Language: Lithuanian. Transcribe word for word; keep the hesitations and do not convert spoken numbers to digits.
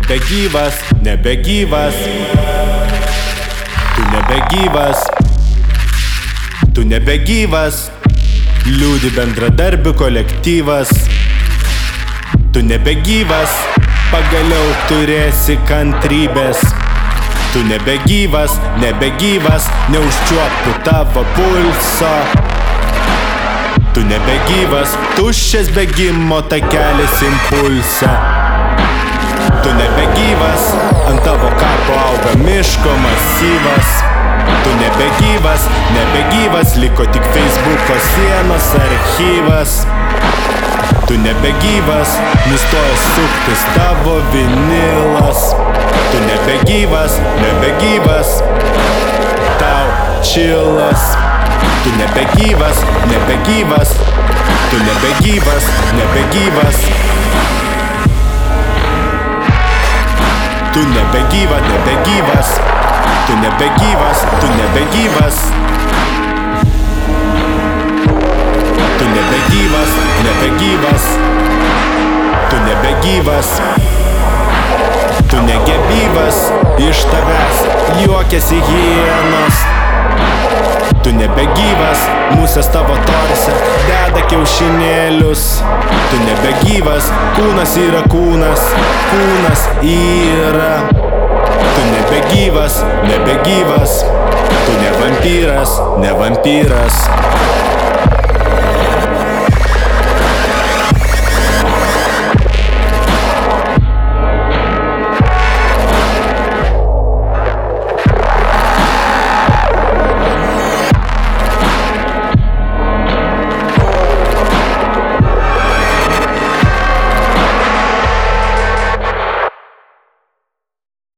nebegyvas, nebegyvas. Tu nebegyvas, tu nebegyvas. Liūdi bendradarbių kolektyvas. Tu nebegyvas, pagaliau turėsi kantrybės. Tu nebegyvas, nebegyvas, neužčiuopiu tavo pulso. Tu nebegyvas, tuščias bėgimo takelis impulse. Tu nebegyvas, ant tavo kapo auga miško masyvas. Tu nebegyvas, nebegyvas, liko tik Facebooko sienos archyvas. Tu nebegyvas, nustoja suktis tavo vinilas. Tu nebegyvas, nebegyvas, tau čilas. Tu nebegyvas, nebegyvas, tu nebegyvas, nebegyvas. Tu nebegyvas, nebegyvas, tu nebegyvas, tu nebegyvas. Tu nebegyvas, nebegyvas, tu nebegyvas. Tu negegyvas, iš tavęs juokiasi hienos. Tu nebegyvas, musės tavo torse deda kiaušinėlius. Tu nebegyvas, kūnas yra kūnas, kūnas yra. Tu nebegyvas, nebegyvas, tu ne vampyras, ne vampyras.